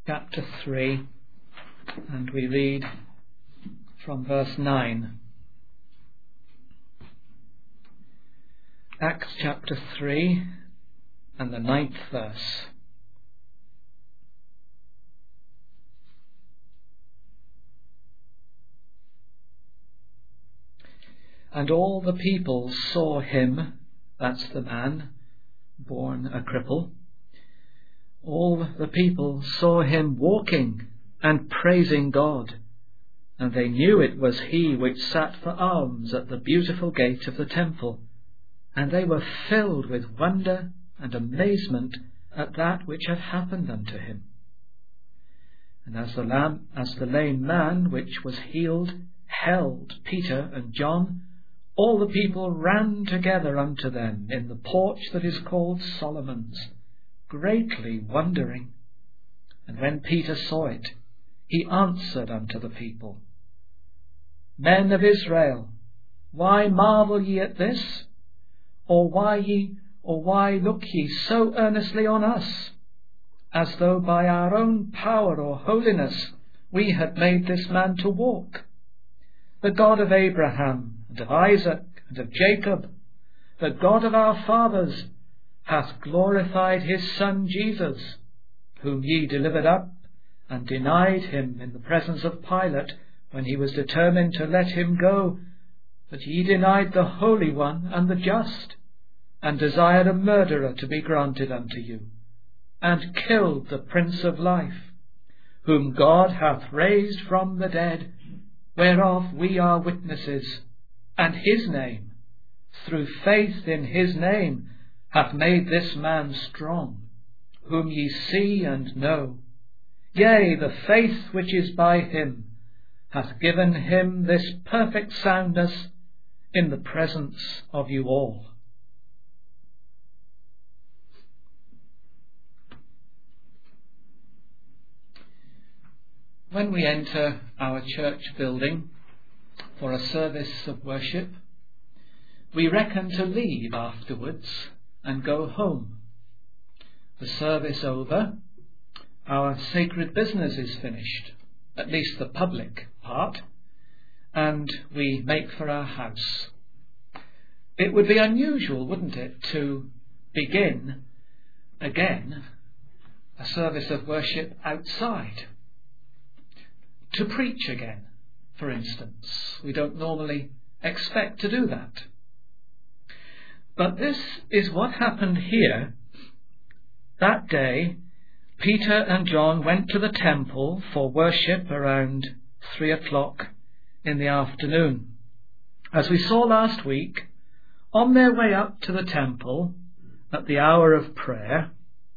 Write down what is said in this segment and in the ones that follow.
chapter 3, and we read from verse 9. Acts chapter 3 and the 9th verse. And all the people saw him, that's the man, born a cripple. All the people saw him walking and praising God, and they knew it was he which sat for alms at the beautiful gate of the temple, and they were filled with wonder and amazement at that which had happened unto him. And as the lame man which was healed held Peter and John, all the people ran together unto them in the porch that is called Solomon's, greatly wondering. And when Peter saw it, he answered unto the people, Men of Israel, why marvel ye at this? Or why look ye so earnestly on us, as though by our own power or holiness we had made this man to walk? The God of Abraham, and of Isaac, and of Jacob, the God of our fathers, hath glorified his Son Jesus, whom ye delivered up, and denied him in the presence of Pilate, when he was determined to let him go. But ye denied the Holy One and the just, and desired a murderer to be granted unto you, and killed the Prince of Life, whom God hath raised from the dead, whereof we are witnesses. And his name, through faith in his name, hath made this man strong, whom ye see and know. Yea, the faith which is by him hath given him this perfect soundness in the presence of you all. When we enter our church building for a service of worship, we reckon to leave afterwards and go home. The service over, our sacred business is finished, at least the public part, and we make for our house. It would be unusual, wouldn't it, to begin again a service of worship outside, to preach again, for instance. We don't normally expect to do that. But this is what happened here. That day, Peter and John went to the temple for worship around 3 o'clock in the afternoon. As we saw last week, on their way up to the temple at the hour of prayer,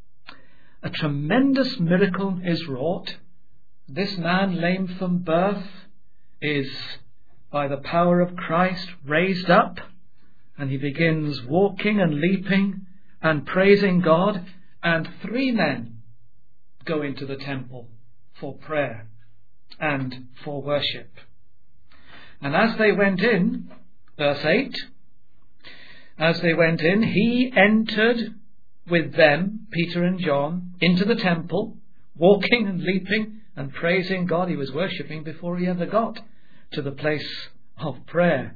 a tremendous miracle is wrought. This man, lame from birth, is by the power of Christ raised up, and he begins walking and leaping and praising God, and 3 men go into the temple for prayer and for worship. And as they went in, verse 8, as they went in, he entered with them, Peter and John, into the temple, walking and leaping and praising God. He was worshipping before he ever got to the place of prayer.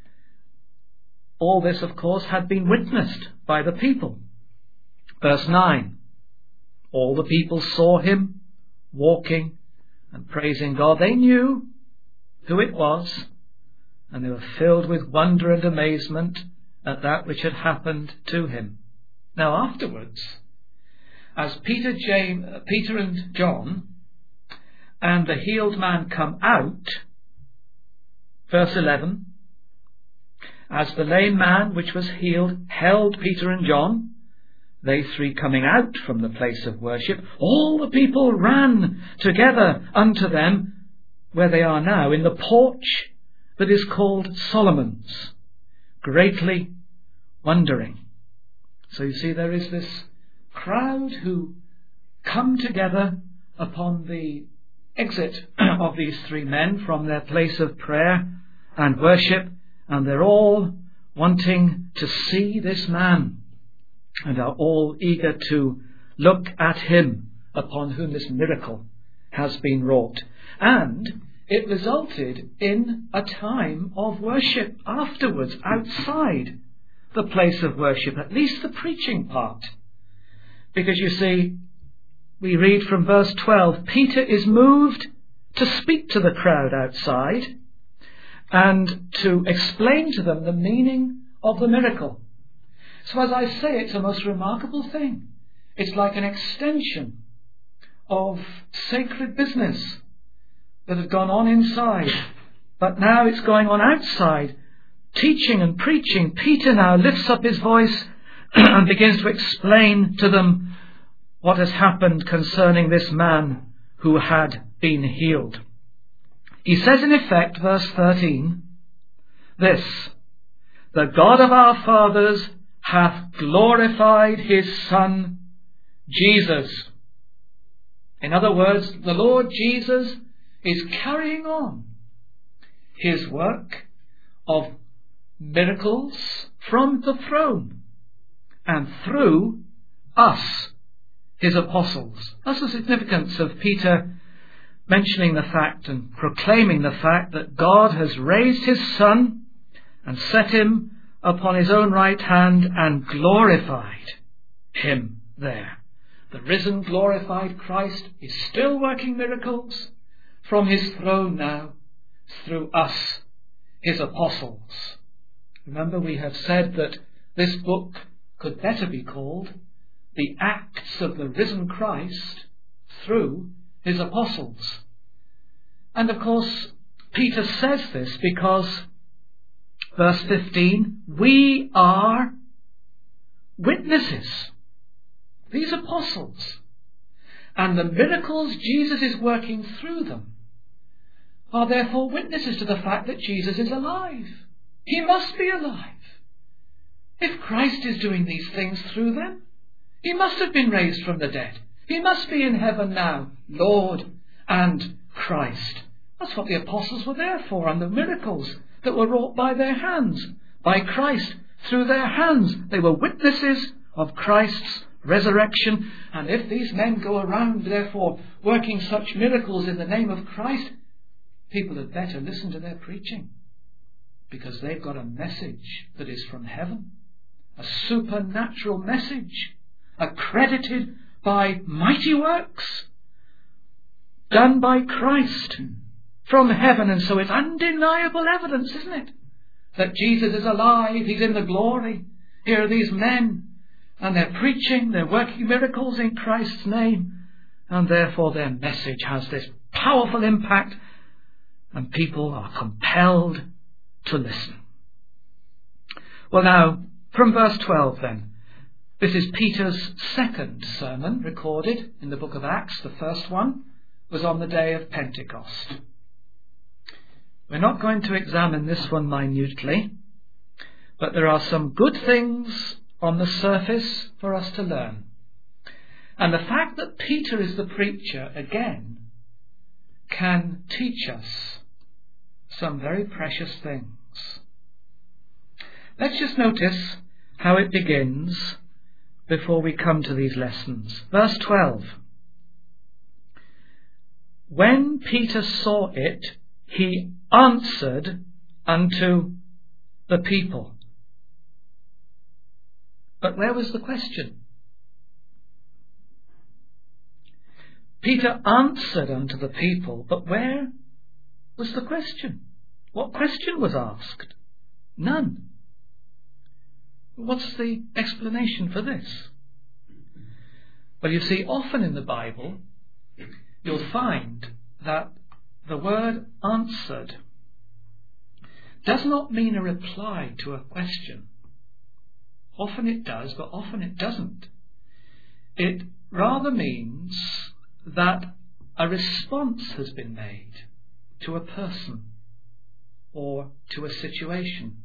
All this, of course, had been witnessed by the people. Verse 9, all the people saw him walking and praising God. They knew who it was, and they were filled with wonder and amazement at that which had happened to him. Now afterwards, as Peter and John and the healed man come out, verse 11, as the lame man which was healed held Peter and John, they 3 coming out from the place of worship, all the people ran together unto them, where they are now, in the porch that is called Solomon's, greatly wondering. So you see, there is this crowd who come together upon the exit of these 3 men from their place of prayer and worship, and they're all wanting to see this man and are all eager to look at him upon whom this miracle has been wrought. And it resulted in a time of worship afterwards outside the place of worship, at least the preaching part. Because you see, we read from verse 12, Peter is moved to speak to the crowd outside and to explain to them the meaning of the miracle. So as I say, it's a most remarkable thing. It's like an extension of sacred business that had gone on inside, but now it's going on outside, teaching and preaching. Peter now lifts up his voice and begins to explain to them what has happened concerning this man who had been healed. He says in effect, verse 13, this, the God of our fathers hath glorified his Son, Jesus. In other words, the Lord Jesus is carrying on his work of miracles from the throne and through us, his apostles. That's the significance of Peter mentioning the fact and proclaiming the fact that God has raised his Son and set him upon his own right hand and glorified him there. The risen, glorified Christ is still working miracles from his throne now through us, his apostles. Remember, we have said that this book could better be called the Acts of the Risen Christ through his apostles. And of course, Peter says this because, verse 15, we are witnesses, these apostles, and the miracles Jesus is working through them are therefore witnesses to the fact that Jesus is alive. He must be alive. If Christ is doing these things through them, he must have been raised from the dead. He must be in heaven now, Lord and Christ. That's what the apostles were there for, and the miracles that were wrought by their hands, by Christ, through their hands. They were witnesses of Christ's resurrection. And if these men go around, therefore, working such miracles in the name of Christ, people had better listen to their preaching, because they've got a message that is from heaven, a supernatural message, accredited by mighty works done by Christ from heaven. And so it's undeniable evidence, isn't it, that Jesus is alive, he's in the glory. Here are these men, and they're preaching, they're working miracles in Christ's name, and therefore their message has this powerful impact, and people are compelled to listen. Well, now, from verse 12 then, this is Peter's second sermon recorded in the book of Acts. The first one was on the day of Pentecost. We're not going to examine this one minutely, but there are some good things on the surface for us to learn. And the fact that Peter is the preacher, again, can teach us some very precious things. Let's just notice how it begins before we come to these lessons. Verse 12. When Peter saw it, he answered unto the people. But where was the question? Peter answered unto the people, but where was the question? What question was asked? None. What's the explanation for this? Well, you see, often in the Bible, you'll find that the word answered does not mean a reply to a question. Often it does, but often it doesn't. It rather means that a response has been made to a person or to a situation.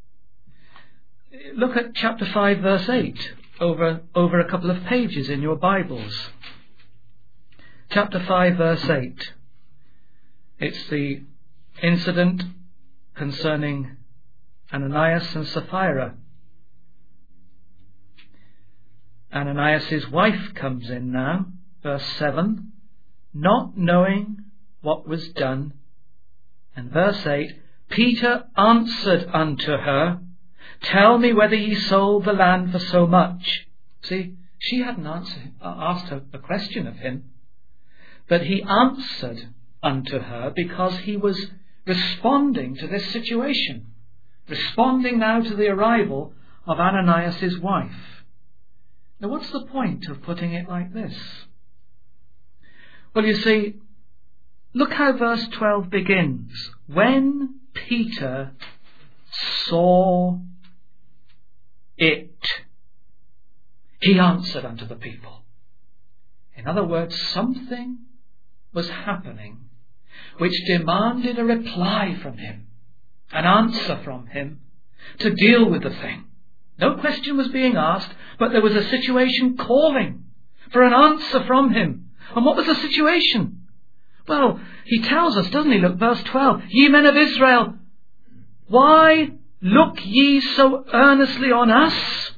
Look at chapter 5, verse 8, over a couple of pages in your Bibles. Chapter 5, verse 8. It's the incident concerning Ananias and Sapphira. Ananias' wife comes in now, verse 7, not knowing what was done. And verse 8, Peter answered unto her, tell me whether ye sold the land for so much. See, she hadn't asked her a question of him, but he answered unto her because he was responding to this situation, responding now to the arrival of Ananias' wife. Now, what's the point of putting it like this? Well, you see, look how verse 12 begins. When Peter saw it, he answered unto the people. In other words, something was happening which demanded a reply from him, an answer from him to deal with the thing. No question was being asked, but there was a situation calling for an answer from him. And what was the situation? Well, he tells us, doesn't he? Look, verse 12. Ye men of Israel, why look ye so earnestly on us,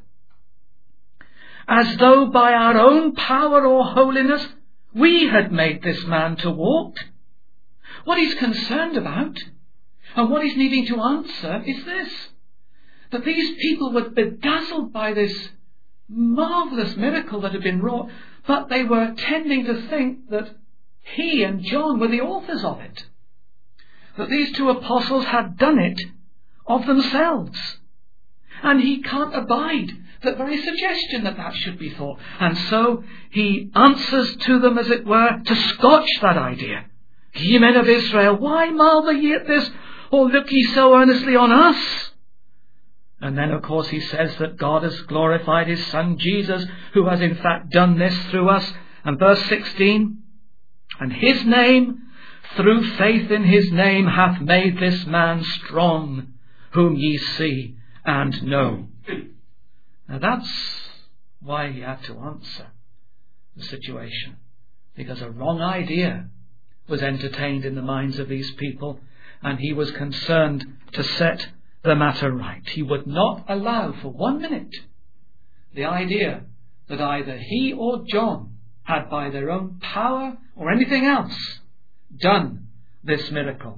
as though by our own power or holiness we had made this man to walk? What he's concerned about, and what he's needing to answer, is this: that these people were bedazzled by this marvellous miracle that had been wrought, but they were tending to think that he and John were the authors of it, that these two apostles had done it of themselves. And he can't abide the very suggestion that that should be thought. And so he answers to them, as it were, to scotch that idea. Ye men of Israel, why marvel ye at this, or look ye so earnestly on us? And then, of course, he says that God has glorified his Son Jesus, who has in fact done this through us. And verse 16, and his name, through faith in his name, hath made this man strong, whom ye see and know. Now that's why he had to answer the situation, because a wrong idea was entertained in the minds of these people, and he was concerned to set the matter right. He would not allow for 1 minute the idea that either he or John had by their own power or anything else done this miracle.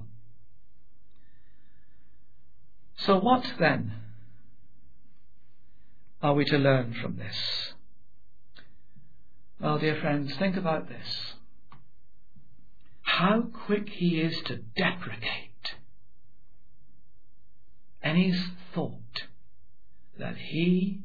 So what then are we to learn from this? Well, dear friends, think about this. How quick he is to deprecate any thought that he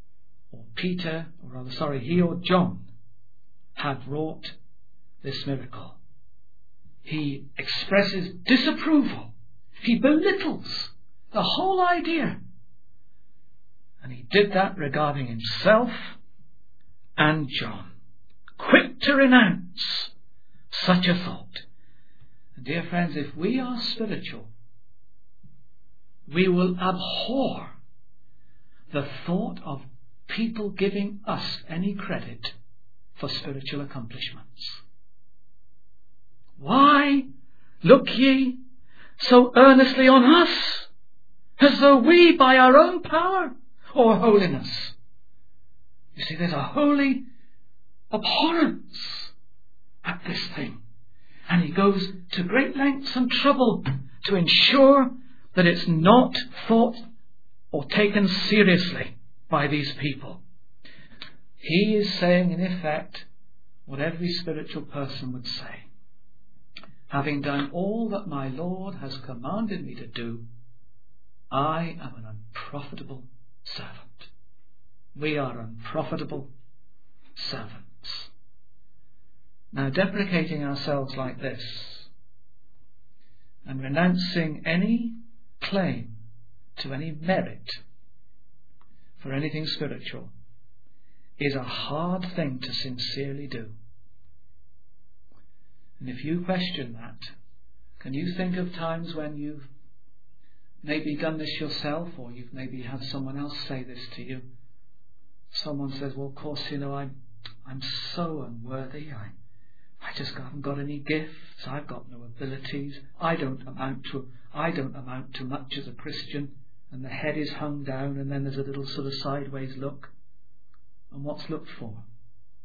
or John had wrought this miracle. He expresses disapproval. He belittles the whole idea. And he did that regarding himself and John. Quick to renounce such a thought. And dear friends, if we are spiritual, we will abhor the thought of people giving us any credit for spiritual accomplishments. Why look ye so earnestly on us, as though we by our own power or holiness? You see, there's a holy abhorrence at this thing. And he goes to great lengths and trouble to ensure that it's not thought or taken seriously by these people. He is saying, in effect, what every spiritual person would say. Having done all that my Lord has commanded me to do, I am an unprofitable servant. We are unprofitable servants. Now, deprecating ourselves like this and renouncing any claim to any merit for anything spiritual is a hard thing to sincerely do. And if you question that, can you think of times when you've maybe done this yourself, or you've maybe had someone else say this to you? Someone says, well, of course, I'm so unworthy. I just haven't got any gifts. I've got no abilities. I don't amount to much as a Christian. And the head is hung down, and then there's a little sort of sideways look. And what's looked for?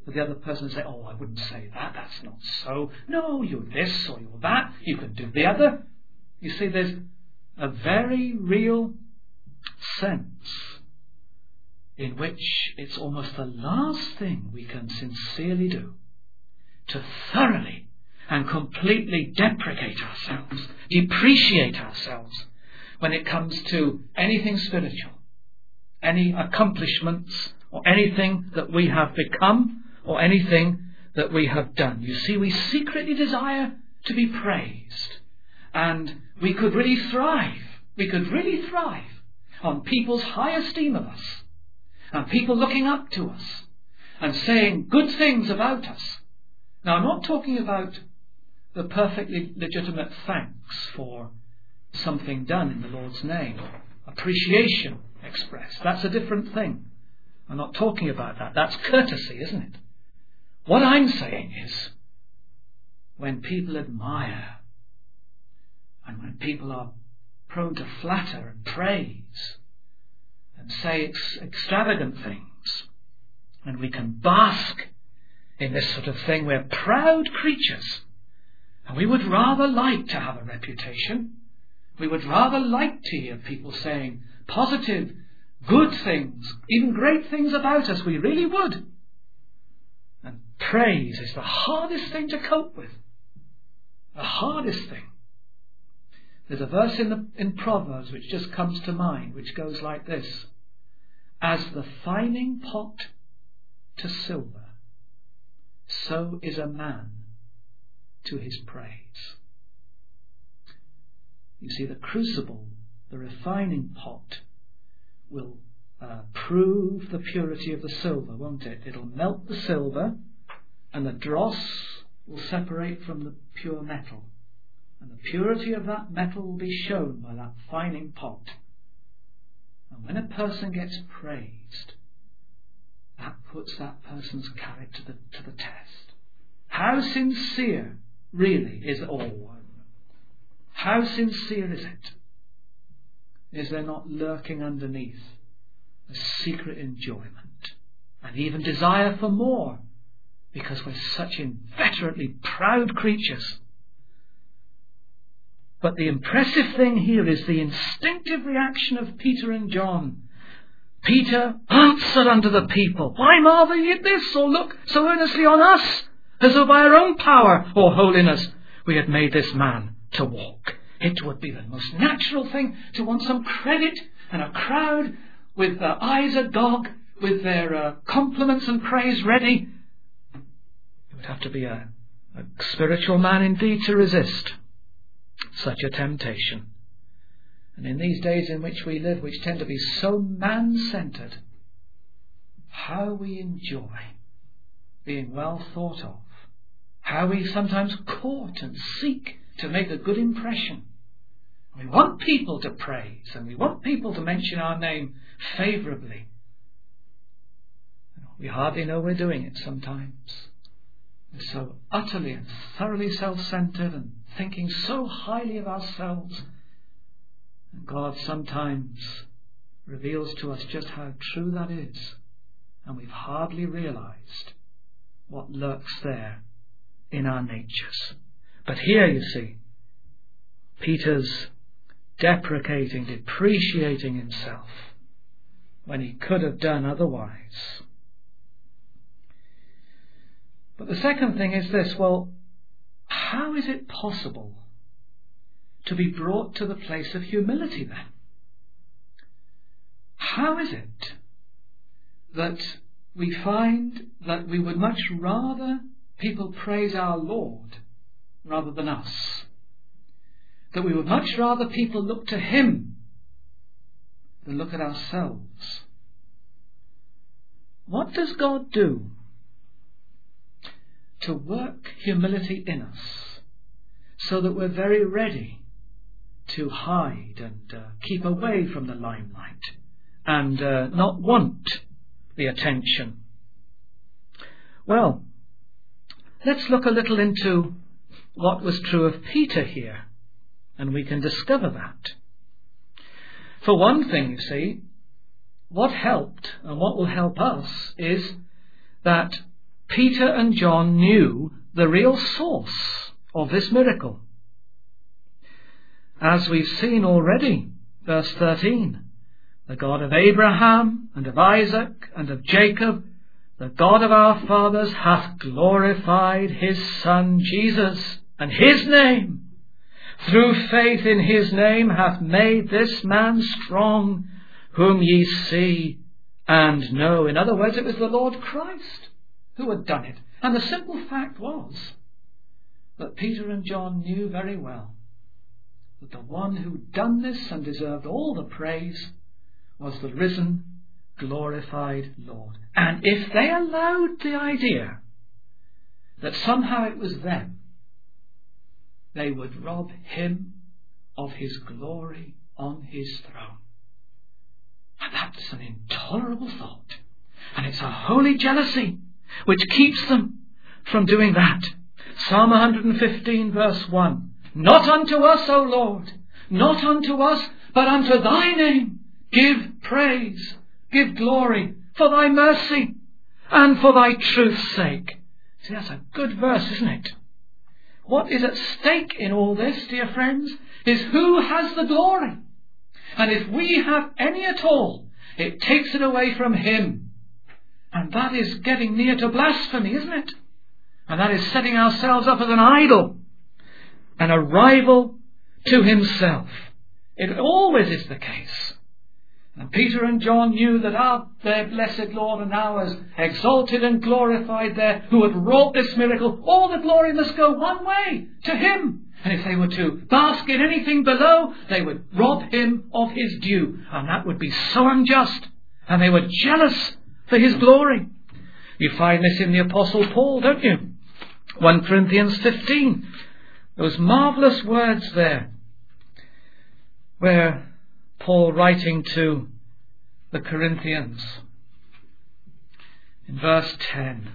with the other person and say, oh, I wouldn't say that, that's not so. No, you're this or you're that, you can do the other. You see, there's a very real sense in which it's almost the last thing we can sincerely do to thoroughly and completely deprecate ourselves, depreciate ourselves when it comes to anything spiritual, any accomplishments or anything that we have become or anything that we have done. You see, we secretly desire to be praised, and we could really thrive. We could really thrive on people's high esteem of us and people looking up to us and saying good things about us. Now, I'm not talking about the perfectly legitimate thanks for something done in the Lord's name, appreciation expressed. That's a different thing. I'm not talking about that. That's courtesy, isn't it? What I'm saying is, when people admire and when people are prone to flatter and praise and say extravagant things, and we can bask in this sort of thing, we're proud creatures, and we would rather like to have a reputation. We would rather like to hear people saying positive, good things, even great things about us. We really would. And praise is the hardest thing to cope with. The hardest thing. There's a verse in Proverbs which just comes to mind, which goes like this: as the fining pot to silver, so is a man to his praise. You see, the crucible, the refining pot, will prove the purity of the silver, won't it? It'll melt the silver, and the dross will separate from the pure metal. And the purity of that metal will be shown by that fining pot. And when a person gets praised, that puts that person's character to the test. How sincere really is all? How sincere is it? Is there not lurking underneath a secret enjoyment and even desire for more, because we're such inveterately proud creatures? But the impressive thing here is the instinctive reaction of Peter and John. Peter answered unto the people, why marvel ye at this, or look so earnestly on us, as though by our own power or holiness we had made this man to walk? It would be the most natural thing to want some credit and a crowd with their eyes agog, with their compliments and praise ready. You would have to be a spiritual man indeed to resist such a temptation. And in these days in which we live, which tend to be so man-centered, how we enjoy being well thought of, how we sometimes court and seek to make a good impression. We want people to praise, and we want people to mention our name favourably. We hardly know we're doing it sometimes. We're so utterly and thoroughly self-centered and thinking so highly of ourselves. And God sometimes reveals to us just how true that is, and we've hardly realised what lurks there in our natures. But here you see, Peter's deprecating, depreciating himself when he could have done otherwise. But the second thing is this: well, how is it possible to be brought to the place of humility then? How is it that we find that we would much rather people praise our Lord rather than us? That we would much rather people look to Him than look at ourselves? What does God do to work humility in us so that we're very ready to hide and keep away from the limelight and not want the attention? Well, let's look a little into what was true of Peter here, and we can discover that. For one thing, you see, what helped and what will help us is that Peter and John knew the real source of this miracle. As we've seen already, verse 13, the God of Abraham and of Isaac and of Jacob, the God of our fathers, hath glorified his Son Jesus, and his name, through faith in his name, hath made this man strong, whom ye see and know. In other words, it was the Lord Christ who had done it. And the simple fact was that Peter and John knew very well that the one who had done this and deserved all the praise was the risen, glorified Lord. And if they allowed the idea that somehow it was them, they would rob him of his glory on his throne. And that's an intolerable thought. And it's a holy jealousy which keeps them from doing that. Psalm 115 verse 1. Not unto us, O Lord, not unto us, but unto thy name give praise, give glory for thy mercy and for thy truth's sake. See, that's a good verse, isn't it? What is at stake in all this, dear friends, is who has the glory. And if we have any at all, it takes it away from him. And that is getting near to blasphemy, isn't it? And that is setting ourselves up as an idol and a rival to himself. It always is the case. And Peter and John knew that their blessed Lord and ours, exalted and glorified there, who had wrought this miracle, all the glory must go one way, to him. And if they were to bask in anything below, they would rob him of his due. And that would be so unjust. And they were jealous for his glory. You find this in the Apostle Paul, don't you? 1 Corinthians 15. Those marvellous words there, where Paul, writing to the Corinthians, in verse 10,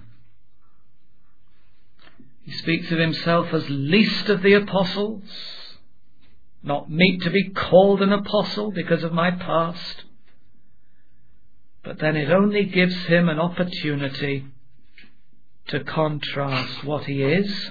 he speaks of himself as least of the apostles, not meet to be called an apostle because of my past. But then it only gives him an opportunity to contrast what he is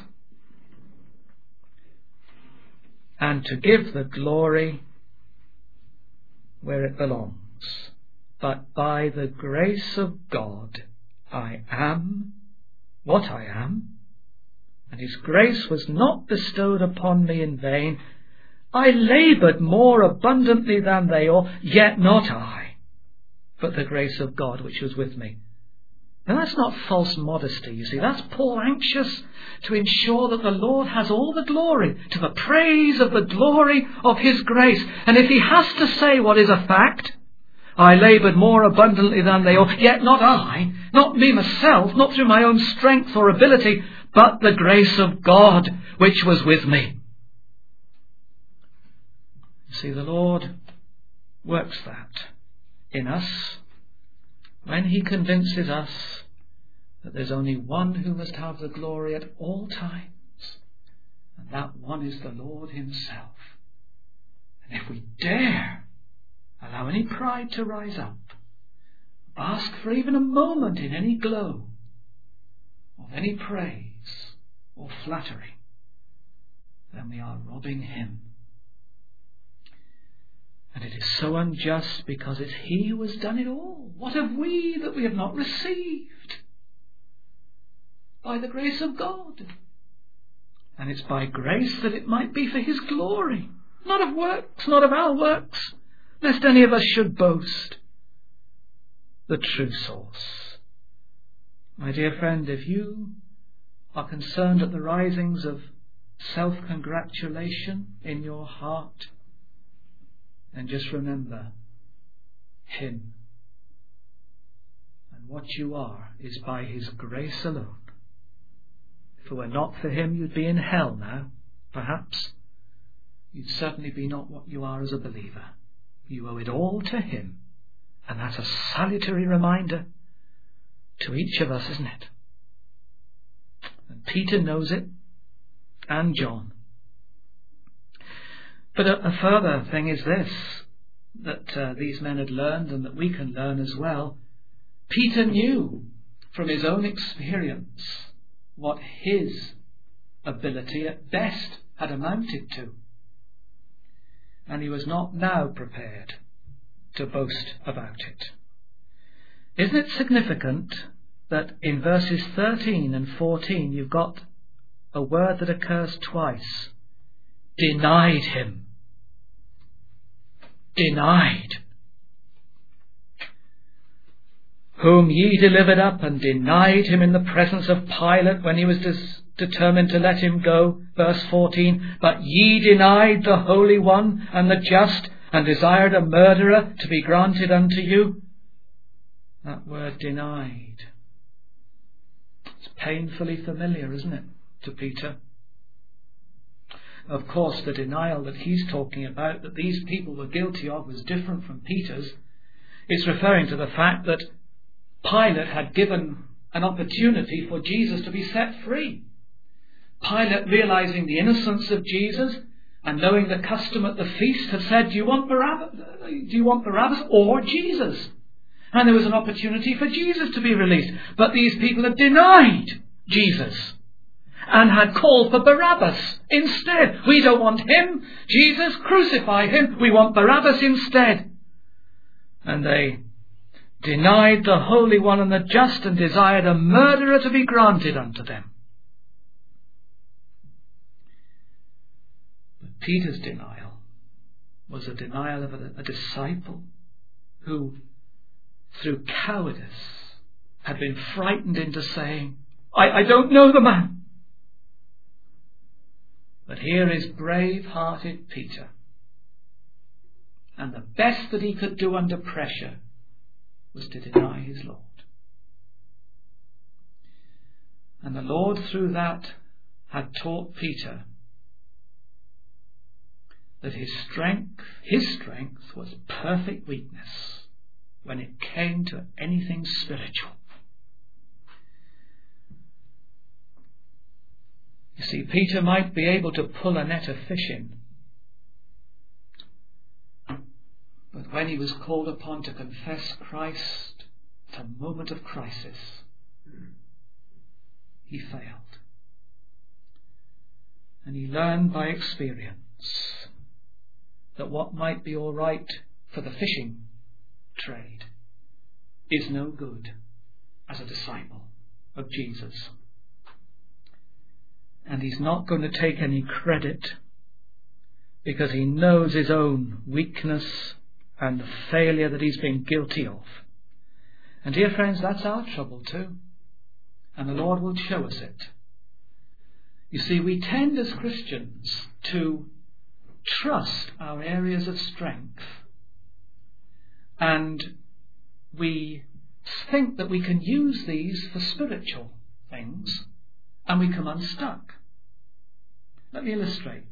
and to give the glory where it belongs. But by the grace of God I am what I am, and his grace was not bestowed upon me in vain. I laboured more abundantly than they all, yet not I, but the grace of God which was with me. Now that's not false modesty, you see. That's Paul anxious to ensure that the Lord has all the glory, to the praise of the glory of his grace. And if he has to say what is a fact, I laboured more abundantly than they all, yet not I, not me myself, not through my own strength or ability, but the grace of God which was with me. You see, the Lord works that in us when he convinces us that there's only one who must have the glory at all times, and that one is the Lord himself. And if we dare allow any pride to rise up, ask for even a moment in any glow of any praise or flattery, then we are robbing him. And it is so unjust, because it's he who has done it all. What have we that we have not received? By the grace of God. And it's by grace that it might be for his glory, not of works, not of our works, lest any of us should boast. The true source. My dear friend, if you are concerned at the risings of self-congratulation in your heart, then just remember him. And what you are is by his grace alone. If it were not for him, you'd be in hell now, perhaps. You'd certainly be not what you are as a believer. You owe it all to him. And that's a salutary reminder to each of us, isn't it? And Peter knows it, and John. But a further thing is this, that these men had learned and that we can learn as well. Peter knew from his own experience what his ability at best had amounted to. And he was not now prepared to boast about it. Isn't it significant that in verses 13 and 14 you've got a word that occurs twice? Denied him. Denied. Whom ye delivered up and denied him in the presence of Pilate when he was determined to let him go. Verse 14, but ye denied the Holy One and the just, and desired a murderer to be granted unto you. That word denied. It's painfully familiar, isn't it, to Peter? Of course, the denial that he's talking about, that these people were guilty of, was different from Peter's. It's referring to the fact that Pilate had given an opportunity for Jesus to be set free. Pilate, realizing the innocence of Jesus and knowing the custom at the feast, had said, do you want Barabbas or Jesus? And there was an opportunity for Jesus to be released. But these people had denied Jesus and had called for Barabbas instead. We don't want him. Jesus, crucify him. We want Barabbas instead. And they denied the Holy One and the just, and desired a murderer to be granted unto them. But Peter's denial was a denial of a disciple who, through cowardice, had been frightened into saying, I don't know the man. But here is brave-hearted Peter. And the best that he could do under pressure was to deny his Lord. And the Lord, through that, had taught Peter that his strength was perfect weakness when it came to anything spiritual. You see, Peter might be able to pull a net of fish in, but when he was called upon to confess Christ at a moment of crisis, he failed. And he learned by experience that what might be all right for the fishing trade is no good as a disciple of Jesus. And he's not going to take any credit, because he knows his own weakness and the failure that he's been guilty of. And dear friends, that's our trouble too. And the Lord will show us it. You see, we tend as Christians to trust our areas of strength, and we think that we can use these for spiritual things, and we come unstuck. Let me illustrate.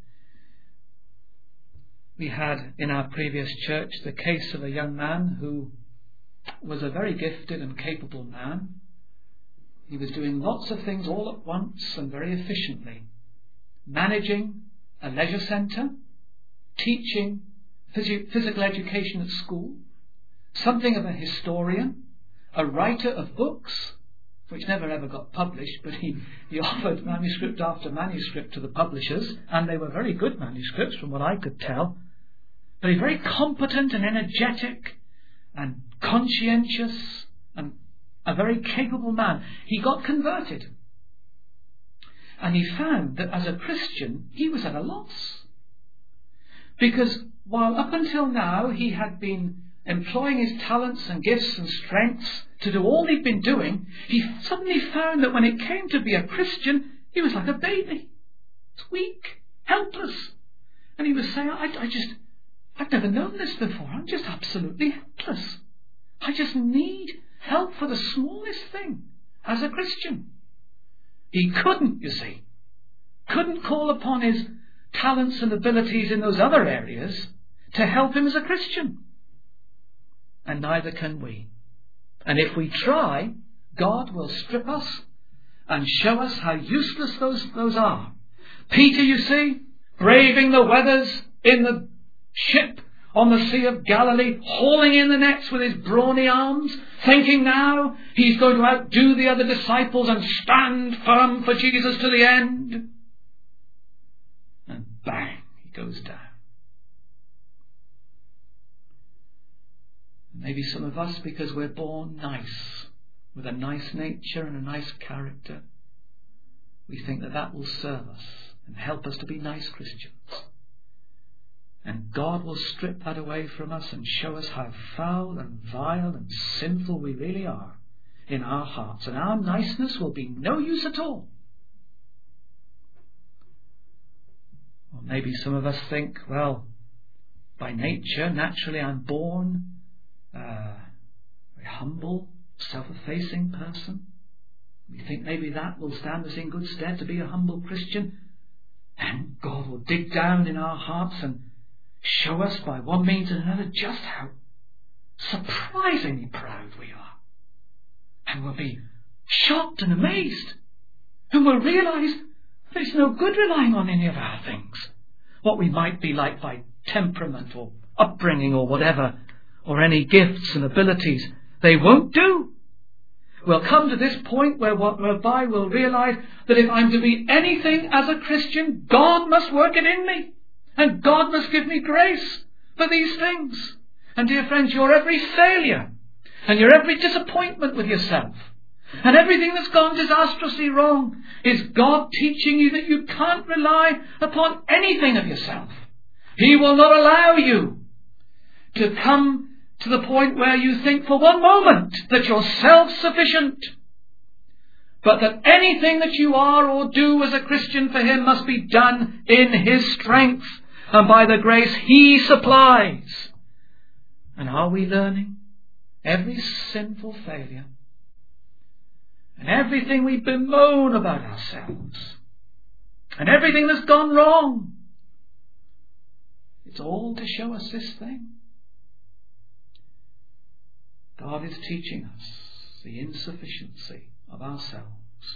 We had in our previous church the case of a young man who was a very gifted and capable man. He was doing lots of things all at once and very efficiently. Managing a leisure centre, teaching physical education at school, something of a historian, a writer of books, which never ever got published, but he offered manuscript after manuscript to the publishers, and they were very good manuscripts from what I could tell. But he's very competent and energetic and conscientious and a very capable man. He got converted. And he found that as a Christian, he was at a loss. Because while up until now he had been employing his talents and gifts and strengths to do all he'd been doing, he suddenly found that when it came to be a Christian, he was like a baby. It's weak, helpless. And he was saying, I've never known this before. I'm just absolutely helpless. I just need help for the smallest thing as a Christian. He couldn't, you see, call upon his talents and abilities in those other areas to help him as a Christian. And neither can we. And if we try, God will strip us and show us how useless those are. Peter, you see, braving the weathers in the ship on the Sea of Galilee, hauling in the nets with his brawny arms, thinking now he's going to outdo the other disciples and stand firm for Jesus to the end. And bang, he goes down. Maybe some of us, because we're born nice, with a nice nature and a nice character, we think that will serve us and help us to be nice Christians. And God will strip that away from us and show us how foul and vile and sinful we really are in our hearts. And our niceness will be no use at all. Or maybe some of us think, well, by nature, naturally I'm born a very humble, self-effacing person. We think maybe that will stand us in good stead to be a humble Christian. And God will dig down in our hearts and show us by one means or another just how surprisingly proud we are. And we'll be shocked and amazed. And we'll realise there's no good relying on any of our things. What we might be like by temperament or upbringing or whatever, or any gifts and abilities, they won't do. We'll come to this point whereby we'll realise that if I'm to be anything as a Christian, God must work it in me. And God must give me grace for these things. And dear friends, your every failure and your every disappointment with yourself and everything that's gone disastrously wrong is God teaching you that you can't rely upon anything of yourself. He will not allow you to come to the point where you think for one moment that you're self-sufficient, but that anything that you are or do as a Christian for Him must be done in His strength and by the grace He supplies. And are we learning every sinful failure and everything we bemoan about ourselves and everything that's gone wrong? It's all to show us this thing. God is teaching us the insufficiency of ourselves.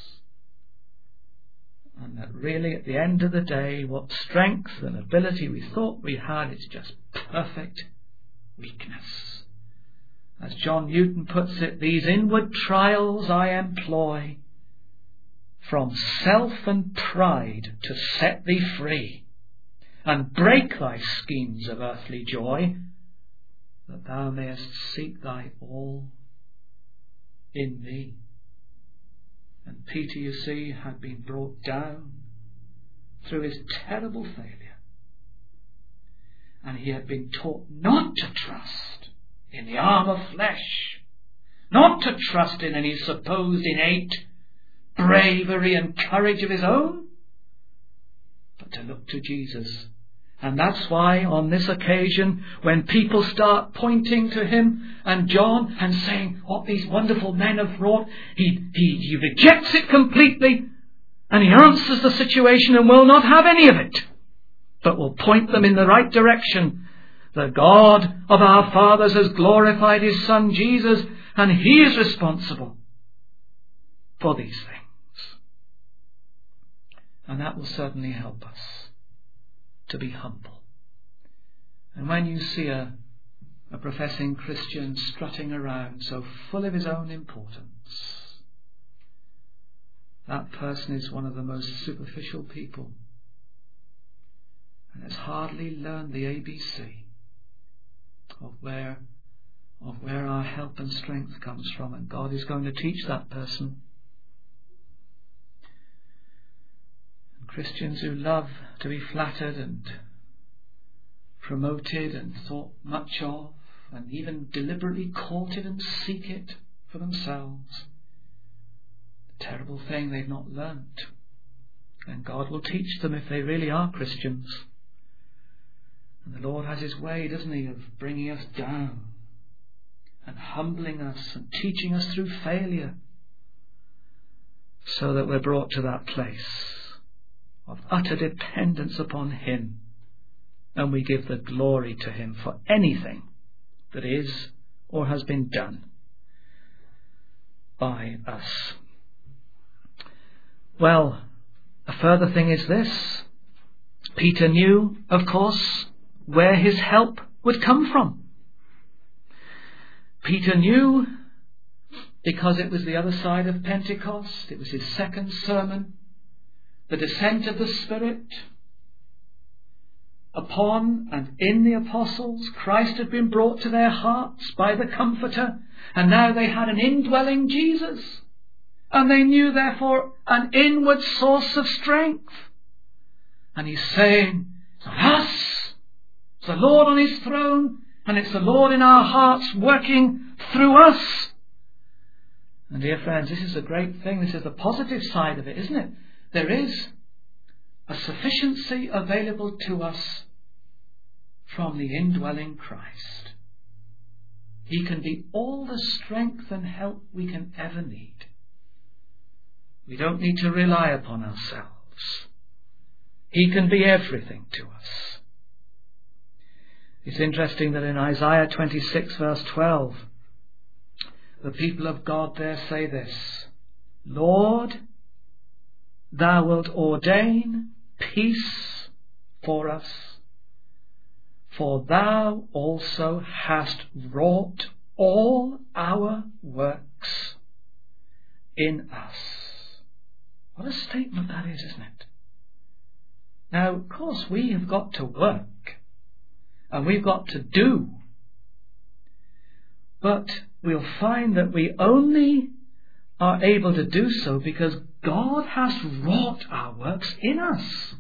And that really at the end of the day, what strength and ability we thought we had is just perfect weakness. As John Newton puts it, these inward trials I employ from self and pride to set thee free and break thy schemes of earthly joy, that thou mayest seek thy all in me. And Peter, you see, had been brought down through his terrible failure. And he had been taught not to trust in the arm of flesh, not to trust in any supposed innate bravery and courage of his own, but to look to Jesus. And that's why on this occasion, when people start pointing to him and John and saying what these wonderful men have wrought, he rejects it completely, and he answers the situation and will not have any of it, but will point them in the right direction. The God of our fathers has glorified His Son Jesus, and He is responsible for these things. And that will certainly help us to be humble. And when you see a professing Christian strutting around so full of his own importance, that person is one of the most superficial people and has hardly learned the ABC of where our help and strength comes from, and God is going to teach that person. Christians who love to be flattered and promoted and thought much of, and even deliberately courted and seek it for themselves. The terrible thing they've not learnt. And God will teach them if they really are Christians. And the Lord has His way, doesn't He, of bringing us down and humbling us and teaching us through failure, so that we're brought to that place of utter dependence upon Him, and we give the glory to Him for anything that is or has been done by us. Well, a further thing is this. Peter knew, of course, where his help would come from. Peter knew, because it was the other side of Pentecost, it was his second sermon, the descent of the Spirit upon and in the apostles. Christ had been brought to their hearts by the Comforter, and now they had an indwelling Jesus, and they knew therefore an inward source of strength. And he's saying, it's not us, it's the Lord on his throne, and it's the Lord in our hearts working through us. And dear friends, this is a great thing. This is the positive side of it, isn't it? There is a sufficiency available to us from the indwelling Christ. He can be all the strength and help we can ever need. We don't need to rely upon ourselves. He can be everything to us. It's interesting that in Isaiah 26 verse 12, the people of God there say this, Lord, thou wilt ordain peace for us, for thou also hast wrought all our works in us. What a statement that is, isn't it? Now, of course, we have got to work, and we've got to do, but we'll find that we only are able to do so because God has wrought our works in us.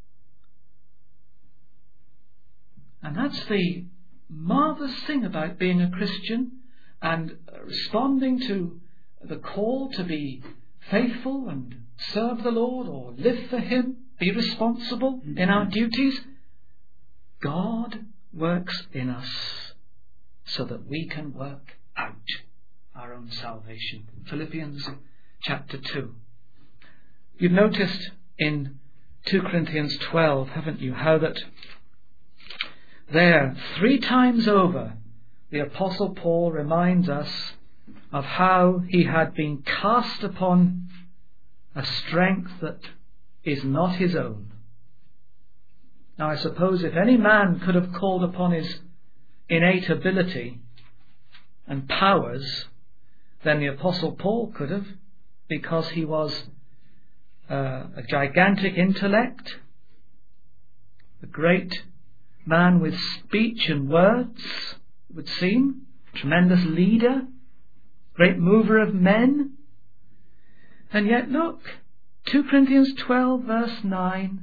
And that's the marvellous thing about being a Christian and responding to the call to be faithful and serve the Lord or live for Him, be responsible in our duties. God works in us so that we can work out our own salvation. Philippians chapter 2. You've noticed in 2 Corinthians 12, haven't you, how that there, 3 times over, the Apostle Paul reminds us of how he had been cast upon a strength that is not his own. Now, I suppose if any man could have called upon his innate ability and powers, then the Apostle Paul could have, because he was a gigantic intellect, a great man with speech and words, it would seem, tremendous leader, great mover of men. And yet look, 2 Corinthians 12 verse 9,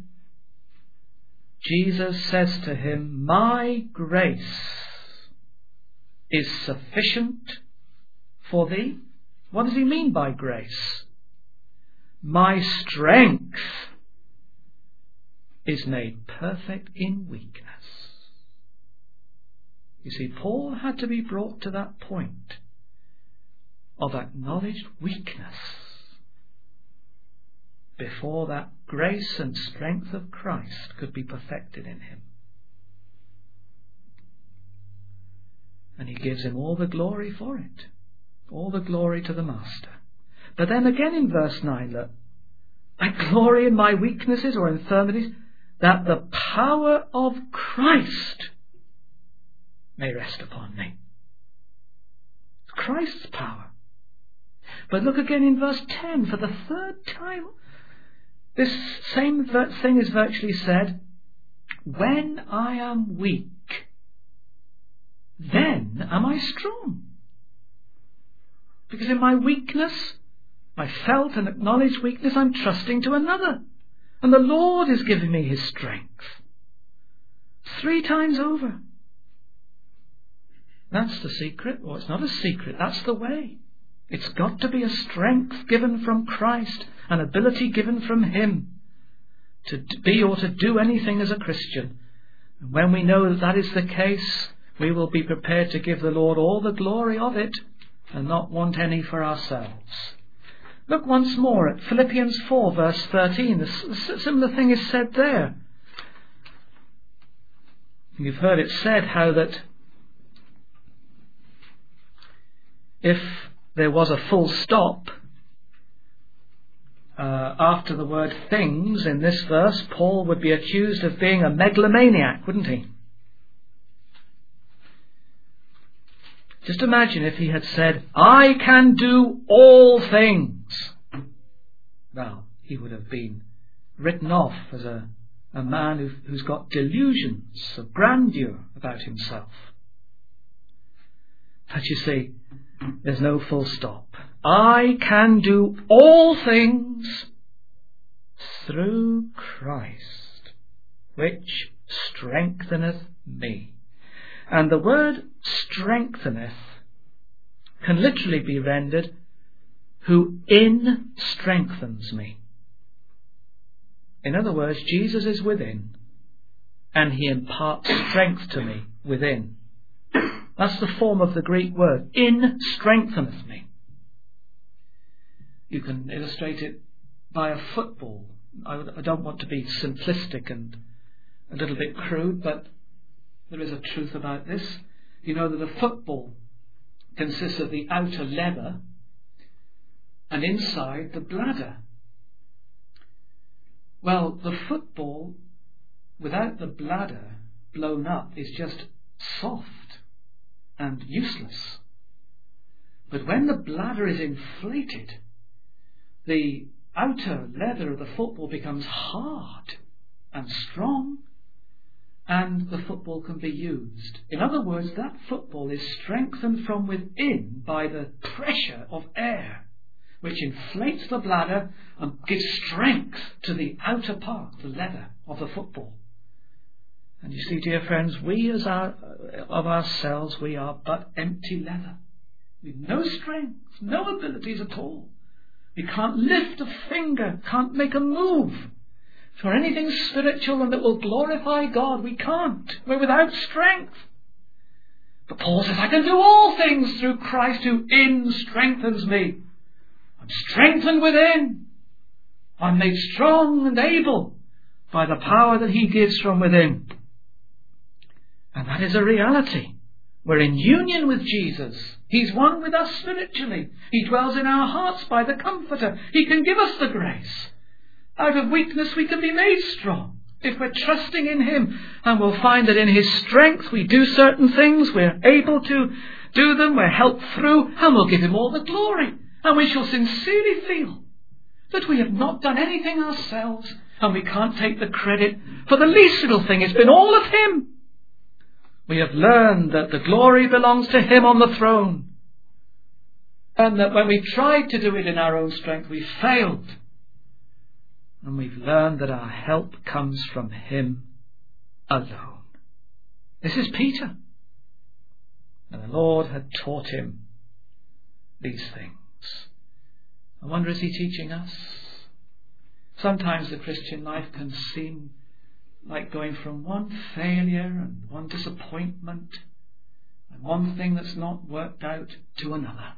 Jesus says to him, my grace is sufficient for thee. What does he mean by grace? My strength is made perfect in weakness. You see, Paul had to be brought to that point of acknowledged weakness before that grace and strength of Christ could be perfected in him. And he gives him all the glory for it. All the glory to the Master. But then again in verse 9, look, I glory in my weaknesses or infirmities, that the power of Christ may rest upon me. It's Christ's power. But look again in verse 10, for the 3rd time, this same thing is virtually said, when I am weak, then am I strong. Because in my weakness, my felt and acknowledged weakness, I'm trusting to another. And the Lord is giving me His strength. 3 times over. That's the secret. Well, it's not a secret. That's the way. It's got to be a strength given from Christ, an ability given from Him to be or to do anything as a Christian. And when we know that that is the case, we will be prepared to give the Lord all the glory of it and not want any for ourselves. Look once more at Philippians 4 verse 13. A similar thing is said there. You've heard it said how that if there was a full stop after the word things in this verse, Paul would be accused of being a megalomaniac, wouldn't he? Just imagine if he had said, I can do all things. Well, he would have been written off as a man who's got delusions of grandeur about himself. But you see, there's no full stop. I can do all things through Christ, which strengtheneth me. And the word strengtheneth can literally be rendered, who in strengthens me. In other words, Jesus is within, and he imparts strength to me within. That's the form of the Greek word, in strengtheneth me. You can illustrate it by a football. I don't want to be simplistic and a little bit crude, but there is a truth about this. You know that a football consists of the outer leather and inside the bladder. Well, the football without the bladder blown up is just soft and useless. But when the bladder is inflated, the outer leather of the football becomes hard and strong, and the football can be used. In other words, that football is strengthened from within by the pressure of air, which inflates the bladder and gives strength to the outer part, the leather of the football. And you see, dear friends, we of ourselves, we are but empty leather. We've no strength, no abilities at all. We can't lift a finger, can't make a move for anything spiritual and that will glorify God. We can't. We're without strength. But Paul says, I can do all things through Christ who in strengthens me. I'm strengthened within. I'm made strong and able by the power that he gives from within. And that is a reality. We're in union with Jesus. He's one with us spiritually. He dwells in our hearts by the Comforter. He can give us the grace. Out of weakness we can be made strong if we're trusting in him. And we'll find that in his strength we do certain things. We're able to do them. We're helped through. And we'll give him all the glory. And we shall sincerely feel that we have not done anything ourselves. And we can't take the credit for the least little thing. It's been all of him. We have learned that the glory belongs to him on the throne. And that when we tried to do it in our own strength, we failed. And we've learned that our help comes from him alone. This is Peter. And the Lord had taught him these things. I wonder, is he teaching us? Sometimes the Christian life can seem like going from one failure and one disappointment and one thing that's not worked out to another.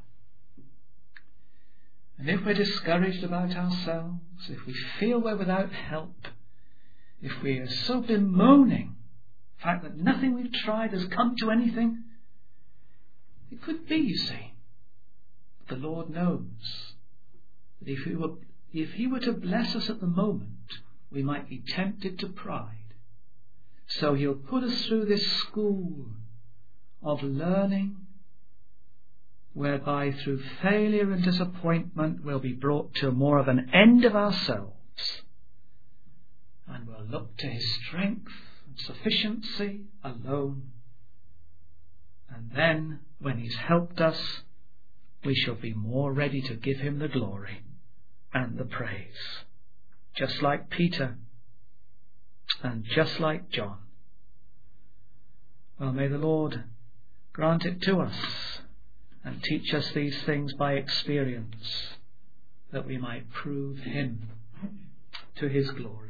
And if we're discouraged about ourselves, if we feel we're without help, if we are so bemoaning the fact that nothing we've tried has come to anything, it could be, you see, the Lord knows that if he were to bless us at the moment, we might be tempted to pride. So he'll put us through this school of learning, whereby through failure and disappointment we'll be brought to more of an end of ourselves, and we'll look to his strength and sufficiency alone. And then, when he's helped us, we shall be more ready to give him the glory and the praise. Just like Peter and just like John. Well, may the Lord grant it to us and teach us these things by experience, that we might prove him to his glory.